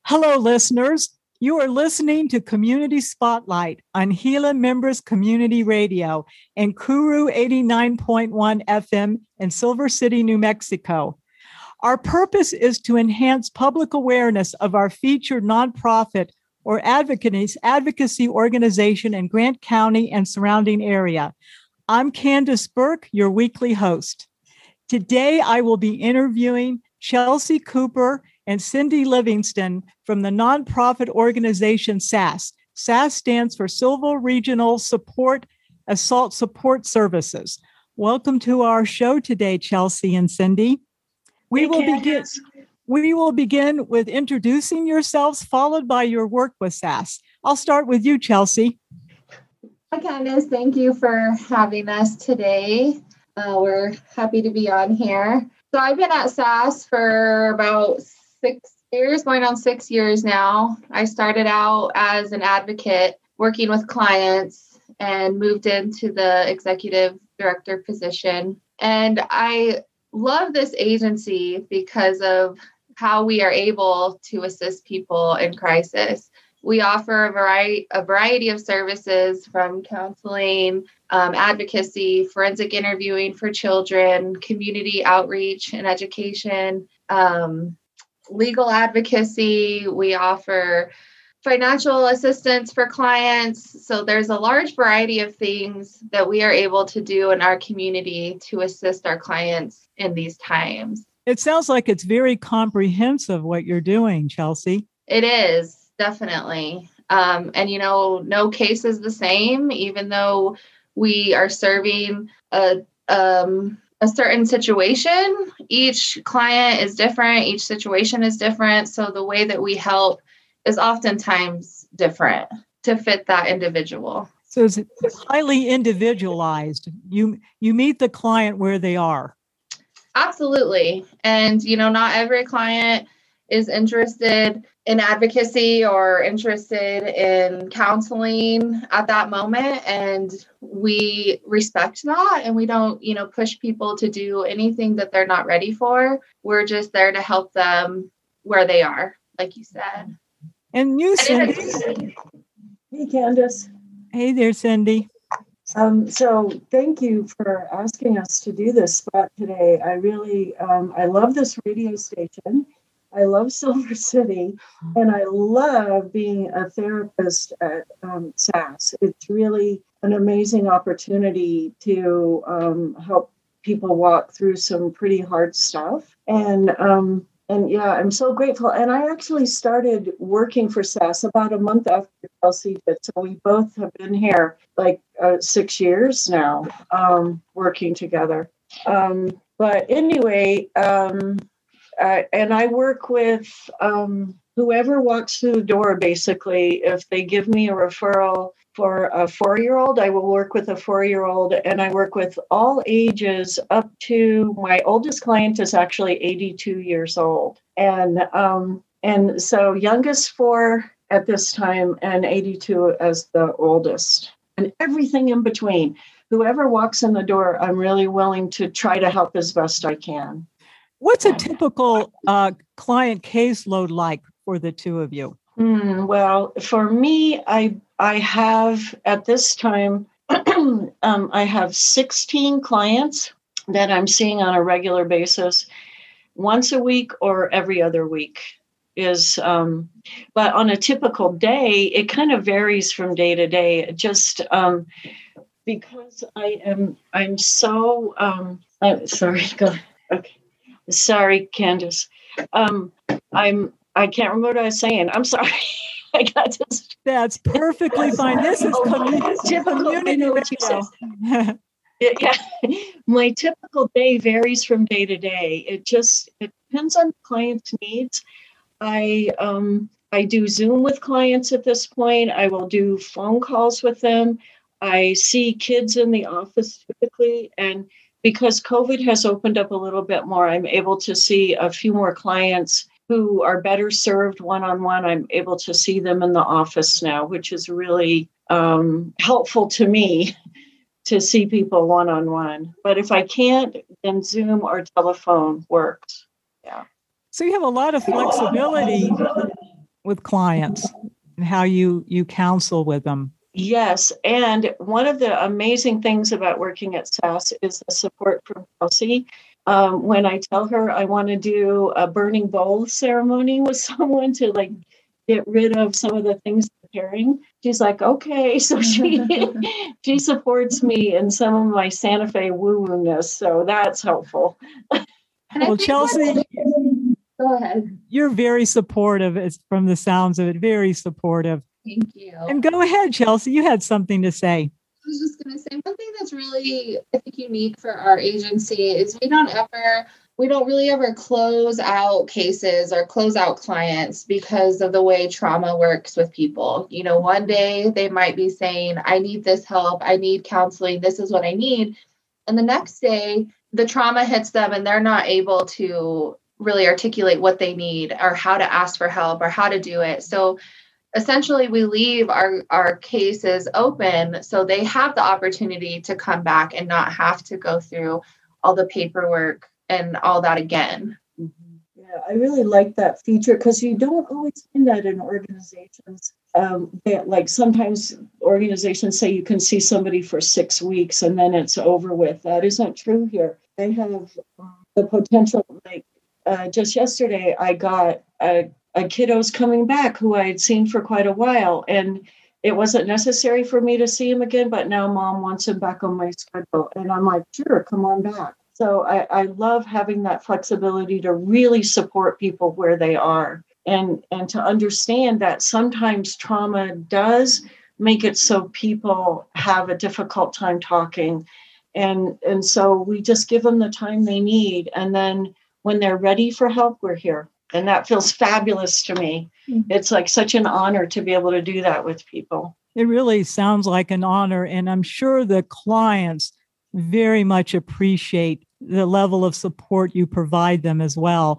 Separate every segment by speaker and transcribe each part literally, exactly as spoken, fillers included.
Speaker 1: Hello, listeners. You are listening to Community Spotlight on Gila Members Community Radio and Kuru eighty-nine point one F M in Silver City, New Mexico. Our purpose is to enhance public awareness of our featured nonprofit or advocacy, advocacy organization in Grant County and surrounding area. I'm Candace Burke, your weekly host. Today, I will be interviewing Chelsea Cooper and Cindy Livingston from the nonprofit organization S A S. S A S stands for Civil Regional Support Assault Support Services. Welcome to our show today, Chelsea and Cindy. We
Speaker 2: hey,
Speaker 1: will
Speaker 2: Candace.
Speaker 1: begin. We will begin with introducing yourselves, followed by your work with S A S. I'll start with you, Chelsea.
Speaker 3: Hi, Candace. Thank you for having us today. Uh, we're happy to be on here. So I've been at S A S for about six years, going on six years now. I started out as an advocate working with clients and moved into the executive director position. And I love this agency because of how we are able to assist people in crisis. We offer a variety, a variety of services from counseling, um, advocacy, forensic interviewing for children, community outreach and education, um, legal advocacy. We offer financial assistance for clients. So there's a large variety of things that we are able to do in our community to assist our clients in these times.
Speaker 1: It sounds like it's very comprehensive what you're doing, Chelsea.
Speaker 3: It is, definitely. Um, and, you know, no case is the same, even though we are serving a um, a certain situation. Each client is different. Each situation is different. So the way that we help is oftentimes different to fit that individual.
Speaker 1: So it's highly individualized. You you meet the client where they are.
Speaker 3: Absolutely. And, you know, not every client is interested in advocacy or interested in counseling at that moment. And we respect that. And we don't, you know, push people to do anything that they're not ready for. We're just there to help them where they are, like you said.
Speaker 1: And you, Cindy.
Speaker 2: Hey, Candace.
Speaker 1: Hey there, Cindy.
Speaker 2: Um, so thank you for asking us to do this spot today. I really, um, I love this radio station. I love Silver City, and I love being a therapist at um, S A S. It's really an amazing opportunity to um, help people walk through some pretty hard stuff. And um, and yeah, I'm so grateful. And I actually started working for S A S about a month after Chelsea did. So we both have been here like uh, six years now, um, working together. Um, but anyway, um, Uh, and I work with um, whoever walks through the door, basically. If they give me a referral for a four-year-old, I will work with a four-year-old, and I work with all ages up to, my oldest client is actually eighty-two years old. And, um, and so youngest four at this time and eighty-two as the oldest, and everything in between. Whoever walks in the door, I'm really willing to try to help as best I can.
Speaker 1: What's a typical uh, client caseload like for the two of you?
Speaker 2: Mm, well, for me, I I have at this time, um, I have sixteen clients that I'm seeing on a regular basis, once a week or every other week. Is um, but on a typical day, it kind of varies from day to day. Just um, because I am, I'm so um, I'm sorry. Go okay. Sorry, Candace. Um, I'm. I can't remember what I was saying. I'm sorry. I got this.
Speaker 1: That's perfectly fine. This is community.
Speaker 2: Typical. I know what you
Speaker 1: radio.
Speaker 2: said. Yeah, my typical day varies from day to day. It just it depends on the client's needs. I um I do Zoom with clients at this point. I will do phone calls with them. I see kids in the office typically, and because COVID has opened up a little bit more, I'm able to see a few more clients who are better served one-on-one. I'm able to see them in the office now, which is really um, helpful to me to see people one-on-one. But if I can't, then Zoom or telephone works. Yeah.
Speaker 1: So you have a lot of flexibility with clients and how you you counsel with them.
Speaker 2: Yes. And one of the amazing things about working at S A S is the support from Kelsey. Um, when I tell her I want to do a burning bowl ceremony with someone to like get rid of some of the things they're carrying, she's like, okay. So she she supports me in some of my Santa Fe woo-woo-ness. So that's helpful.
Speaker 1: Well, Chelsea,
Speaker 3: go ahead.
Speaker 1: You're very supportive. It's from the sounds of it, very supportive.
Speaker 3: Thank you.
Speaker 1: And go ahead, Chelsea. You had something to say.
Speaker 3: I was just going to say one thing that's really, I think, unique for our agency is we don't ever, we don't really ever close out cases or close out clients because of the way trauma works with people. You know, one day they might be saying, I need this help. I need counseling. This is what I need. And the next day, the trauma hits them and they're not able to really articulate what they need or how to ask for help or how to do it. So essentially, we leave our, our cases open so they have the opportunity to come back and not have to go through all the paperwork and all that again.
Speaker 2: Mm-hmm. Yeah, I really like that feature because you don't always find that in organizations. Um, that, like sometimes organizations say you can see somebody for six weeks and then it's over with. That isn't true here. They have um, the potential, like uh, just yesterday, I got a a kiddo's coming back who I had seen for quite a while. And it wasn't necessary for me to see him again, but now mom wants him back on my schedule. And I'm like, sure, come on back. So I, I love having that flexibility to really support people where they are and, and to understand that sometimes trauma does make it so people have a difficult time talking. And, and so we just give them the time they need. And then when they're ready for help, we're here. And that feels fabulous to me. Mm-hmm. It's like such an honor to be able to do that with people.
Speaker 1: It really sounds like an honor. And I'm sure the clients very much appreciate the level of support you provide them as well.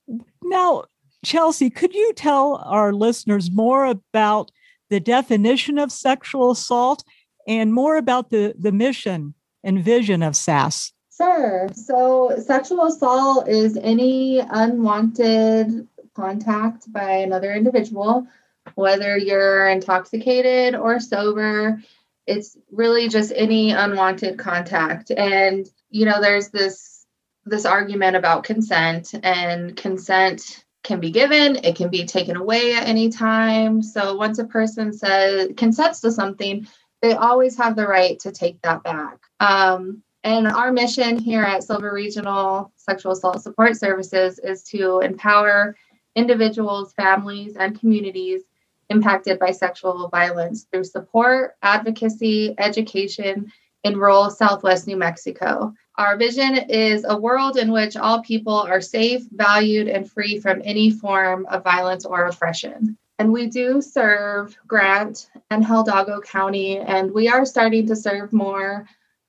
Speaker 1: Now, Chelsea, could you tell our listeners more about the definition of sexual assault and more about the, the mission and vision of S A S?
Speaker 3: Sure. So sexual assault is any unwanted contact by another individual, whether you're intoxicated or sober. It's really just any unwanted contact. And, you know, there's this, this argument about consent, and consent can be given. It can be taken away at any time. So once a person says consents to something, they always have the right to take that back. Um, And our mission here at Silver Regional Sexual Assault Support Services is to empower individuals, families, and communities impacted by sexual violence through support, advocacy, education in rural Southwest New Mexico. Our vision is a world in which all people are safe, valued, and free from any form of violence or oppression. And we do serve Grant and Hidalgo County, and we are starting to serve more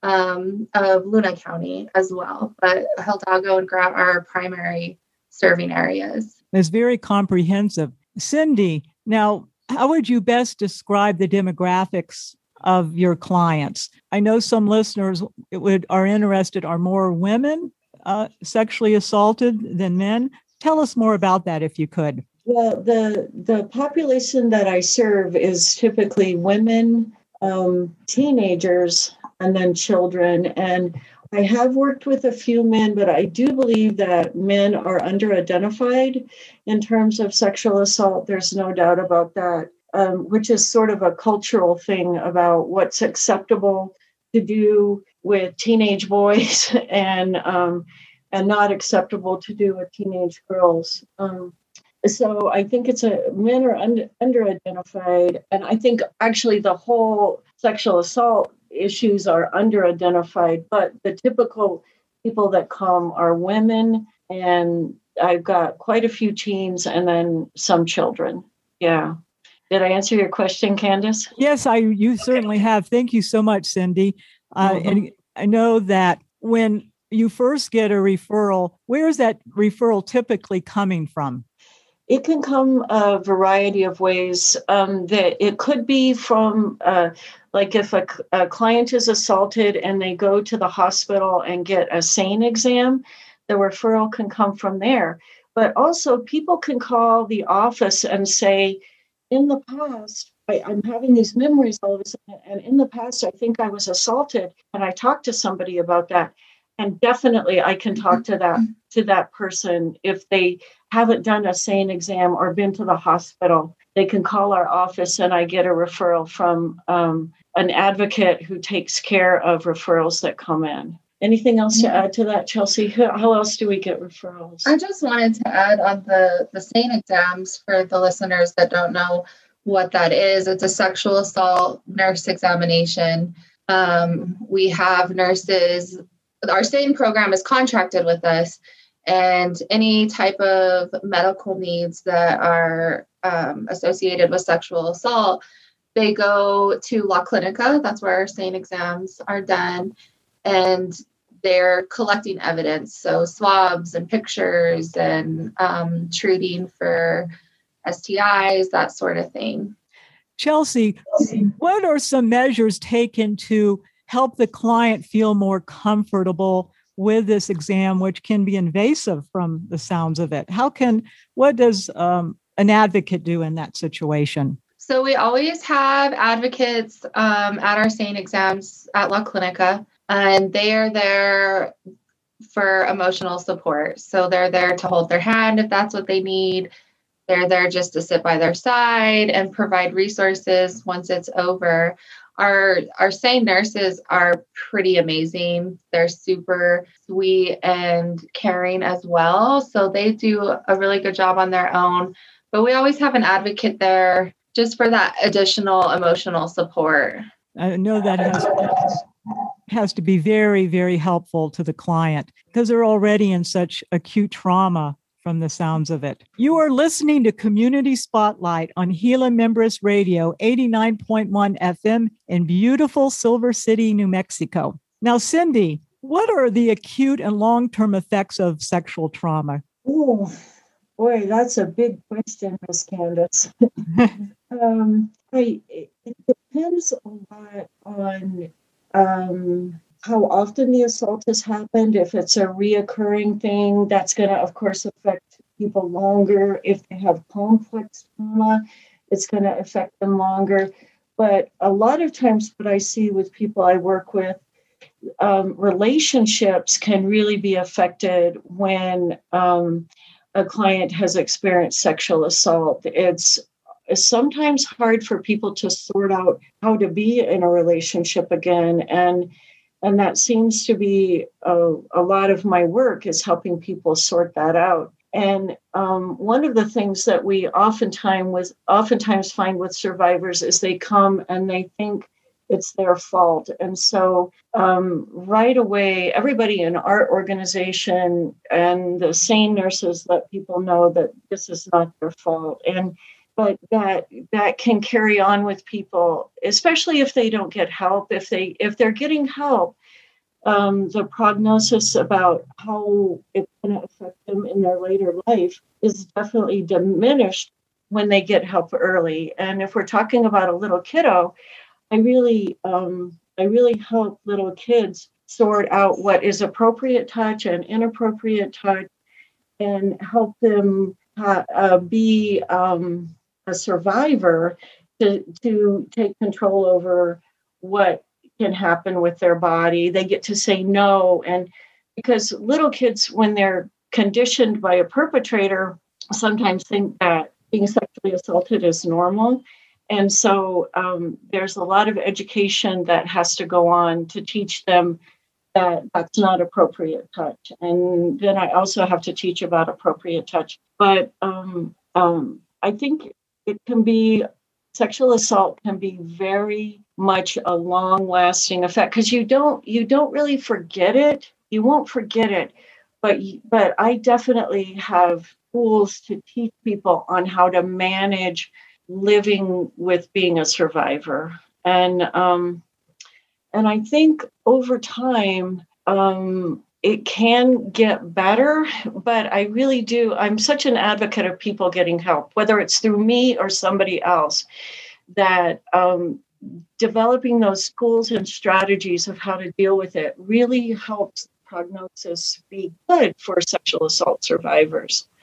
Speaker 3: um, of Luna County as well. But Hidalgo and Grant are our primary serving areas.
Speaker 1: It's very comprehensive. Cindy, now, how would you best describe the demographics of your clients? I know some listeners would are interested, are more women uh, sexually assaulted than men? Tell us more about that if you could.
Speaker 2: Well, the, the population that I serve is typically women, um, teenagers, and then children. And I have worked with a few men, but I do believe that men are underidentified in terms of sexual assault. There's no doubt about that, um, which is sort of a cultural thing about what's acceptable to do with teenage boys and um, and not acceptable to do with teenage girls. Um, so I think it's a men are under, underidentified, and I think actually the whole sexual assault issues are underidentified, but the typical people that come are women, and I've got quite a few teens and then some children. Yeah. Did I answer your question, Candace?
Speaker 1: Yes, I. You certainly have. Thank you so much, Cindy. Uh, mm-hmm. And I know that when you first get a referral, where is that referral typically coming from?
Speaker 2: It can come a variety of ways. Um, that it could be from, uh, like if a, a client is assaulted and they go to the hospital and get a SANE exam, the referral can come from there. But also people can call the office and say, in the past, I, I'm having these memories all of a sudden, and in the past, I think I was assaulted, and I talked to somebody about that. And definitely I can talk to that to that person if they haven't done a SANE exam or been to the hospital. They can call our office and I get a referral from um, an advocate who takes care of referrals that come in. Anything else to add to that, Chelsea? How else do we get referrals?
Speaker 3: I just wanted to add on the, the SANE exams for the listeners that don't know what that is. It's a sexual assault nurse examination. Um, we have nurses. Our SANE program is contracted with us, and any type of medical needs that are um, associated with sexual assault, they go to La Clinica. That's where our SANE exams are done, and they're collecting evidence, so swabs and pictures and um, treating for S T Is, that sort of thing.
Speaker 1: Chelsea, what are some measures taken to help the client feel more comfortable with this exam, which can be invasive from the sounds of it? How can, what does um, an advocate do in that situation?
Speaker 3: So we always have advocates um, at our SANE exams at La Clinica, and they are there for emotional support. So they're there to hold their hand if that's what they need. They're there just to sit by their side and provide resources once it's over. Our our SANE nurses are pretty amazing. They're super sweet and caring as well. So they do a really good job on their own. But we always have an advocate there just for that additional emotional support.
Speaker 1: I know that has, has to be very, very helpful to the client because they're already in such acute trauma from the sounds of it. You are listening to Community Spotlight on Gila Members Radio, eighty-nine point one F M in beautiful Silver City, New Mexico. Now, Cindy, what are the acute and long-term effects of sexual trauma?
Speaker 2: Oh, boy, that's a big question, Miss Candace. um, I, it depends a lot on um, how often the assault has happened. If it's a reoccurring thing, that's going to, of course, affect people longer. If they have complex trauma, it's going to affect them longer. But a lot of times what I see with people I work with, um, relationships can really be affected when um, a client has experienced sexual assault. It's It's sometimes hard for people to sort out how to be in a relationship again. And And that seems to be a, a lot of my work is helping people sort that out. And um, one of the things that we oftentimes with oftentimes find with survivors is they come and they think it's their fault. And so um, right away, everybody in our organization and the SANE nurses let people know that this is not their fault. And but that that can carry on with people, especially if they don't get help. If they if they're getting help, um, the prognosis about how it's going to affect them in their later life is definitely diminished when they get help early. And if we're talking about a little kiddo, I really um, I really help little kids sort out what is appropriate touch and inappropriate touch, and help them uh, uh, be um, a survivor to to take control over what can happen with their body. They get to say no. And because little kids, when they're conditioned by a perpetrator, sometimes think that being sexually assaulted is normal. And so um, there's a lot of education that has to go on to teach them that that's not appropriate touch. And then I also have to teach about appropriate touch. But um, um, I think it can be, sexual assault can be very much a long-lasting effect, because you don't you don't really forget it. You won't forget it, but but I definitely have tools to teach people on how to manage living with being a survivor. And um, and I think over time, um, it can get better, but I really do. I'm such an advocate of people getting help, whether it's through me or somebody else, that um, developing those tools and strategies of how to deal with it really helps prognosis be good for sexual assault survivors.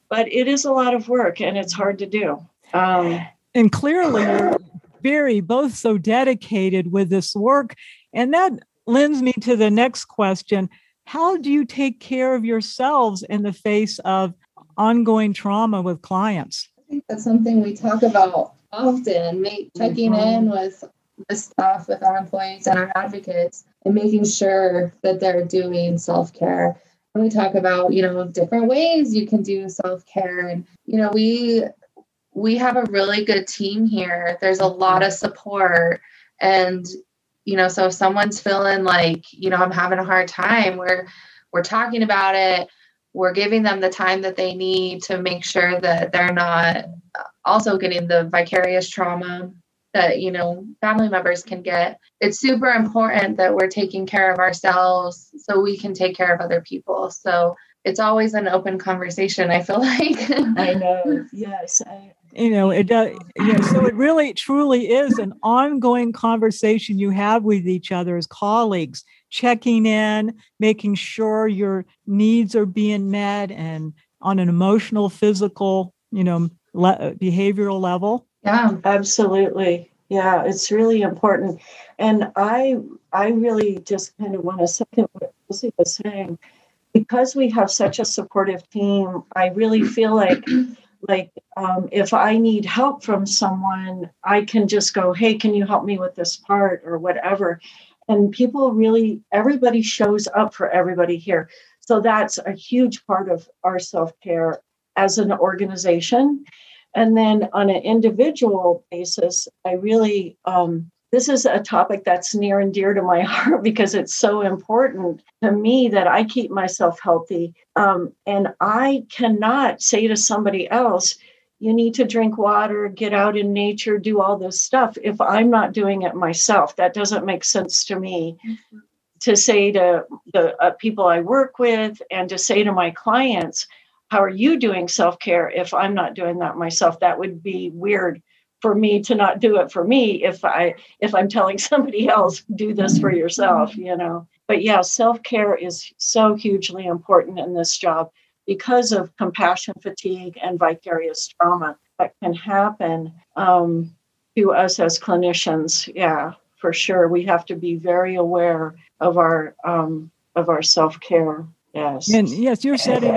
Speaker 2: but it is a lot of work and it's hard to do. Um,
Speaker 1: and clearly you're very both so dedicated with this work. And that lends me to the next question. How do you take care of yourselves in the face of ongoing trauma with clients?
Speaker 3: I think that's something we talk about often, make, checking mm-hmm. in with the staff, with our employees and our advocates, and making sure that they're doing self-care. And we talk about, you know, different ways you can do self-care. And, you know, we we have a really good team here. There's a lot of support. And, you know, so if someone's feeling like, you know, I'm having a hard time, we're we're talking about it. We're giving them the time that they need to make sure that they're not also getting the vicarious trauma that, you know, family members can get. It's super important that we're taking care of ourselves so we can take care of other people. So it's always an open conversation, I feel like.
Speaker 2: I know. Yes. I,
Speaker 1: you know, it does. Yeah. So it really, truly is an ongoing conversation you have with each other as colleagues, checking in, making sure your needs are being met, and on an emotional, physical, you know, le- behavioral level.
Speaker 2: Yeah, absolutely. Yeah, it's really important. And I, I really just kind of want to second what Lucy was saying. Because we have such a supportive team, I really feel like, like um, if I need help from someone, I can just go, hey, can you help me with this part or whatever? And people really, everybody shows up for everybody here. So that's a huge part of our self-care as an organization. And then on an individual basis, I really, um, this is a topic that's near and dear to my heart because it's so important to me that I keep myself healthy. Um, and I cannot say to somebody else, you need to drink water, get out in nature, do all this stuff if I'm not doing it myself. That doesn't make sense to me. Mm-hmm. To say to the uh, people I work with and to say to my clients, how are you doing self-care if I'm not doing that myself? That would be weird for me to not do it for me if I if I'm telling somebody else, do this for yourself, you know. But yeah, self-care is so hugely important in this job because of compassion fatigue and vicarious trauma that can happen um, to us as clinicians. Yeah, for sure. We have to be very aware of our um, of our self-care. Yes.
Speaker 1: And yes, you're setting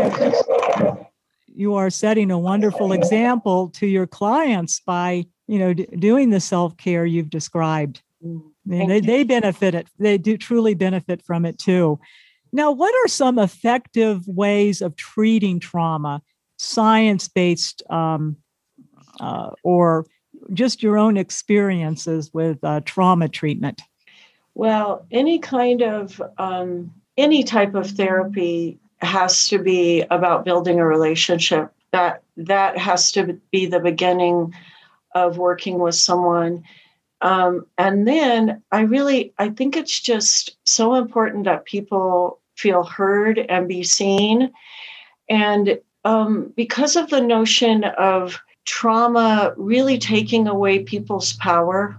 Speaker 1: a, you are setting a wonderful example to your clients by, you know, d- doing the self-care you've described. And they, they benefit it. They do truly benefit from it too. Now, what are some effective ways of treating trauma, science-based um, uh, or just your own experiences with uh, trauma treatment?
Speaker 2: Well, any kind of um, any type of therapy has to be about building a relationship. That that has to be the beginning of working with someone. Um, and then I really, I think it's just so important that people feel heard and be seen. And um, because of the notion of trauma really taking away people's power,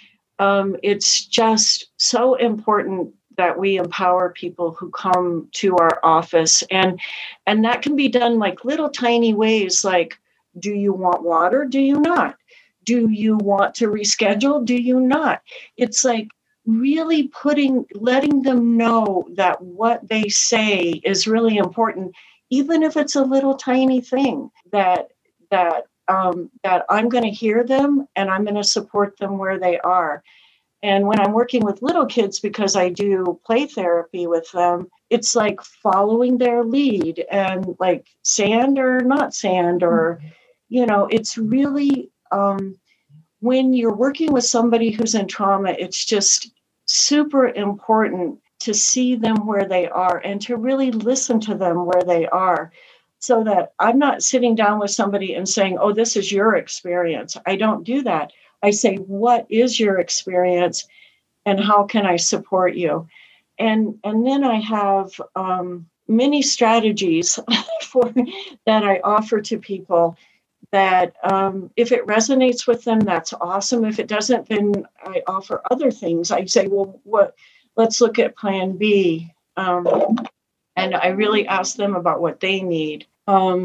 Speaker 2: um, it's just so important that we empower people who come to our office. And, and that can be done like little tiny ways, like, do you want water? Do you not? Do you want to reschedule? Do you not? It's like really putting, letting them know that what they say is really important, even if it's a little tiny thing, that, that, um, that I'm going to hear them and I'm going to support them where they are. And when I'm working with little kids, because I do play therapy with them, it's like following their lead and like sand or not sand, or, you know, it's really, um, when you're working with somebody who's in trauma, it's just super important to see them where they are and to really listen to them where they are, so that I'm not sitting down with somebody and saying, oh, this is your experience. I don't do that. I say, what is your experience and how can I support you? And, and then I have um, many strategies for that I offer to people that um, if it resonates with them, that's awesome. If it doesn't, then I offer other things. I say, well, what? Let's look at plan B. Um, and I really ask them about what they need. Um,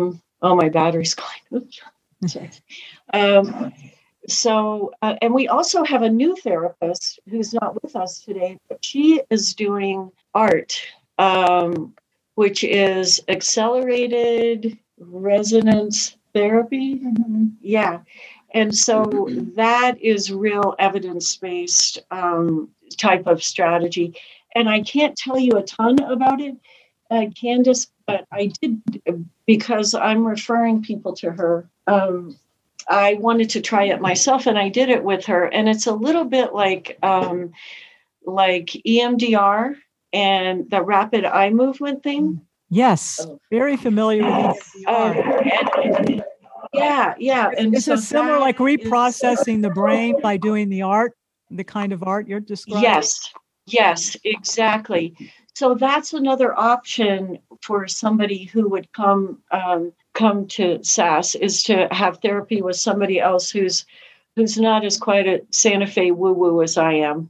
Speaker 2: Oh, my battery's going. Sorry. Um, so, uh, and we also have a new therapist who's not with us today, but she is doing art, um, which is accelerated resonance therapy.
Speaker 3: Mm-hmm.
Speaker 2: Yeah. And so that is real evidence-based um, type of strategy. And I can't tell you a ton about it, uh, Candace, but I did, because I'm referring people to her. Um, I wanted to try it myself, and I did it with her. And it's a little bit like um, like E M D R and the rapid eye movement thing.
Speaker 1: Yes, very familiar with E M D R.
Speaker 2: Uh, and, yeah, yeah. And
Speaker 1: is
Speaker 2: so
Speaker 1: it similar, like reprocessing
Speaker 2: is,
Speaker 1: the brain by doing the art, the kind of art you're describing?
Speaker 2: Yes, yes, exactly. So that's another option for somebody who would come um, come to S A S, is to have therapy with somebody else who's who's not as quite a Santa Fe woo-woo as I am.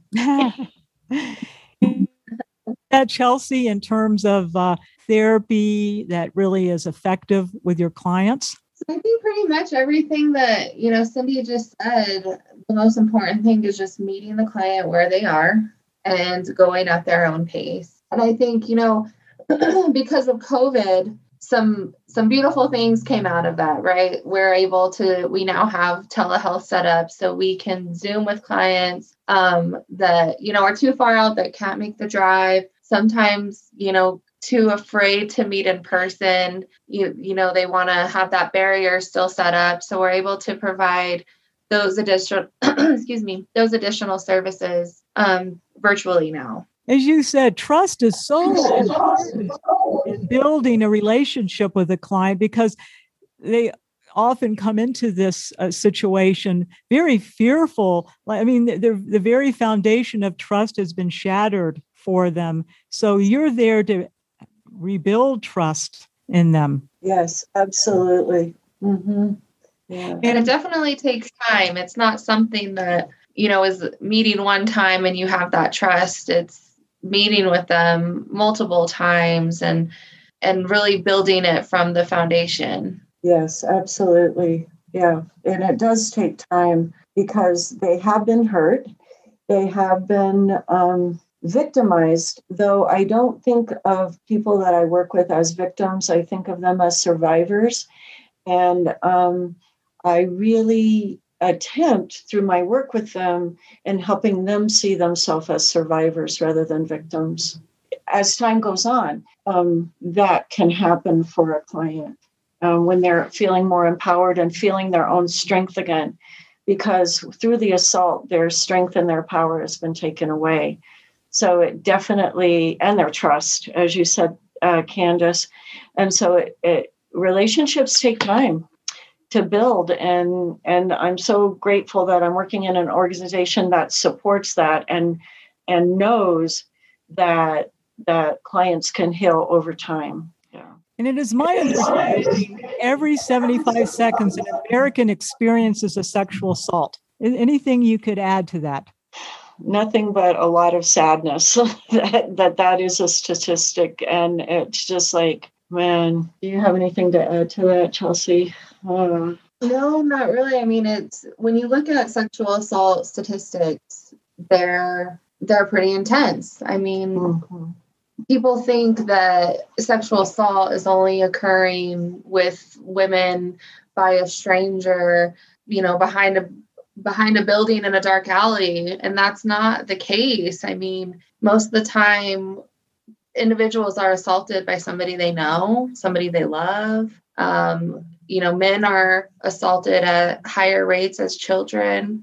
Speaker 1: That Chelsea, in terms of uh, therapy that really is effective with your clients?
Speaker 3: I think pretty much everything that, you know, Cindy just said. The most important thing is just meeting the client where they are and going at their own pace. And I think, you know, because of COVID, some some beautiful things came out of that, right? We're able to, we now have telehealth set up so we can Zoom with clients um, that, you know, are too far out, that can't make the drive. Sometimes, you know, too afraid to meet in person. You, you know, they want to have that barrier still set up. So we're able to provide those additional, excuse me, those additional services um, virtually now.
Speaker 1: As you said, trust is so important in building a relationship with a client, because they often come into this uh, situation very fearful. I mean, the, the very foundation of trust has been shattered for them. So you're there to rebuild trust in them.
Speaker 2: Yes, absolutely. Mm-hmm.
Speaker 3: Yeah. And it definitely takes time. It's not something that, you know, is meeting one time and you have that trust. It's meeting with them multiple times and and really building it from the foundation.
Speaker 2: Yes, absolutely. Yeah. And it does take time because they have been hurt. They have been um, victimized, though I don't think of people that I work with as victims. I think of them as survivors. And um, I really attempt through my work with them and helping them see themselves as survivors rather than victims. As time goes on, um, that can happen for a client um, when they're feeling more empowered and feeling their own strength again, because through the assault, their strength and their power has been taken away. So it definitely, and their trust, as you said, uh, Candace. And so it, it, relationships take time to build. And, and I'm so grateful that I'm working in an organization that supports that and, and knows that that clients can heal over time. Yeah.
Speaker 1: And it is my understanding every seventy-five seconds, an American experiences a sexual assault. Anything you could add to that?
Speaker 2: Nothing but a lot of sadness that, that that is a statistic. And it's just like, man, do you have anything to add to that, Chelsea? Uh,
Speaker 3: no, not really. I mean, it's when you look at sexual assault statistics, they're they're pretty intense. I mean, mm-hmm. People think that sexual assault is only occurring with women by a stranger, you know, behind a behind a building in a dark alley. And that's not the case. I mean, most of the time, individuals are assaulted by somebody they know, somebody they love. Um, you know, men are assaulted at higher rates as children.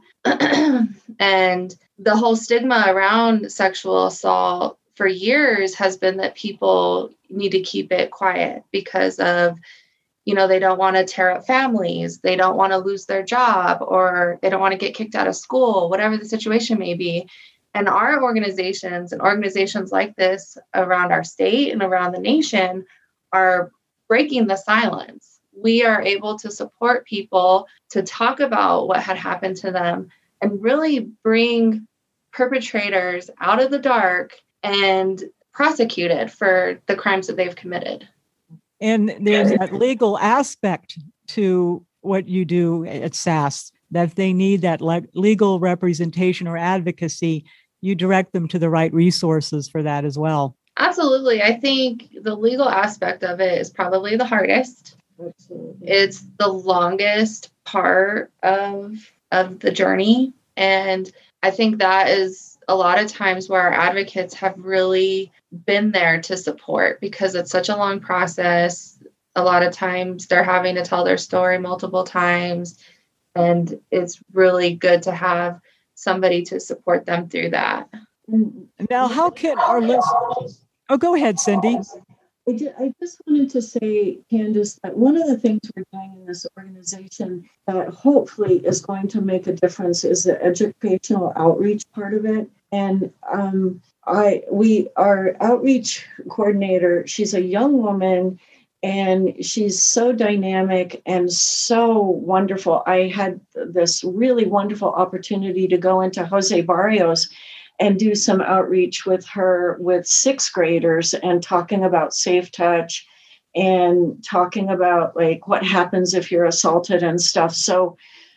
Speaker 3: And the whole stigma around sexual assault for years has been that people need to keep it quiet because of, you know, they don't want to tear up families. They don't want to lose their job, or they don't want to get kicked out of school, whatever the situation may be. And our organizations and organizations like this around our state and around the nation are breaking the silence. We are able to support people to talk about what had happened to them and really bring perpetrators out of the dark and prosecuted for the crimes that they've committed.
Speaker 1: And there's that legal aspect to what you do at S A S, that if they need that le- legal representation or advocacy, you direct them to the right resources for that as well.
Speaker 3: Absolutely. I think the legal aspect of it is probably the hardest. Absolutely. It's the longest part of, of the journey. And I think that is a lot of times where our advocates have really been there to support, because it's such a long process. A lot of times they're having to tell their story multiple times, and it's really good to have somebody to support them through that.
Speaker 1: Now, how can our listeners... Oh, go ahead, Cindy.
Speaker 2: I just, I just wanted to say, Candace, that one of the things we're doing in this organization that hopefully is going to make a difference is the educational outreach part of it. And um, I, we, our outreach coordinator, she's a young woman, and she's so dynamic and so wonderful. I had this really wonderful opportunity to go into Jose Barrios and do some outreach with her with sixth graders and talking about Safe Touch and talking about like what happens if you're assaulted and stuff. So,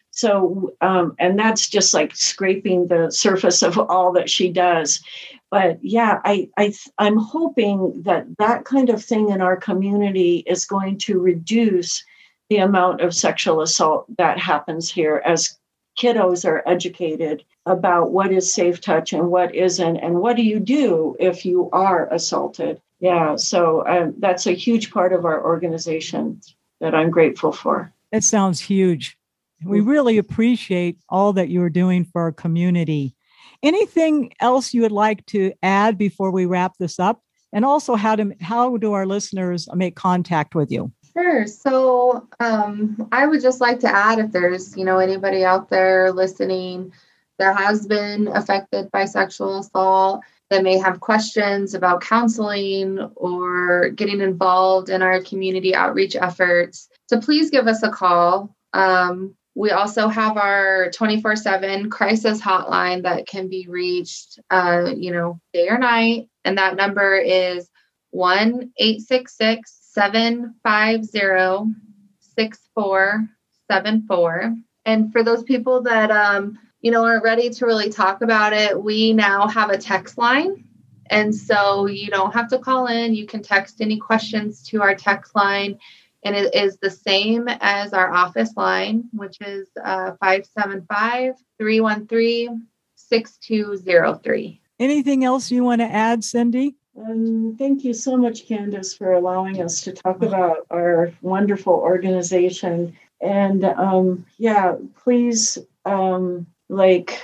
Speaker 2: so, um, and that's just like scraping the surface of all that she does. But yeah, I, I, I'm hoping that that kind of thing in our community is going to reduce the amount of sexual assault that happens here as kiddos are educated about what is safe touch and what isn't, and what do you do if you are assaulted. Yeah, so um, that's a huge part of our organization that I'm grateful for.
Speaker 1: That sounds huge. We really appreciate all that you're doing for our community. Anything else you would like to add before we wrap this up? And also, how do how do our listeners make contact with you?
Speaker 3: Sure. So um, I would just like to add, if there's, you know, anybody out there listening that has been affected by sexual assault, that may have questions about counseling or getting involved in our community outreach efforts, to please give us a call. Um, we also have our twenty-four seven crisis hotline that can be reached, uh, you know, day or night. And that number is one eight six six, seven five zero, six four seven four. And for those people that, um, you know, are ready to really talk about it, we now have a text line. And so you don't have to call in. You can text any questions to our text line. And it is the same as our office line, which is uh, five seven five, three one three, six two zero three.
Speaker 1: Anything else you want to add, Cindy?
Speaker 2: Um, thank you so much, Candace, for allowing us to talk about our wonderful organization. And um, yeah, please um, like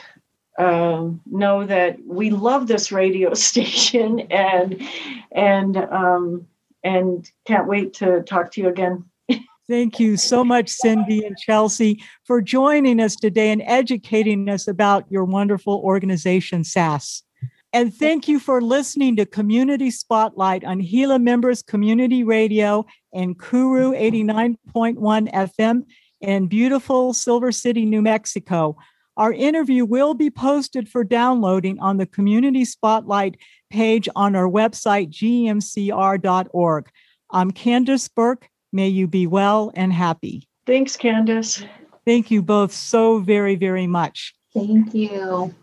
Speaker 2: um, know that we love this radio station, and and um, and can't wait to talk to you again.
Speaker 1: Thank you so much, Cindy and Chelsea, for joining us today and educating us about your wonderful organization, S A S. And thank you for listening to Community Spotlight on Gila Members Community Radio and Kuru eighty-nine point one F M in beautiful Silver City, New Mexico. Our interview will be posted for downloading on the Community Spotlight page on our website, G M C R dot org. I'm Candace Burke. May you be well and happy.
Speaker 2: Thanks, Candace.
Speaker 1: Thank you both so very, very much.
Speaker 3: Thank you.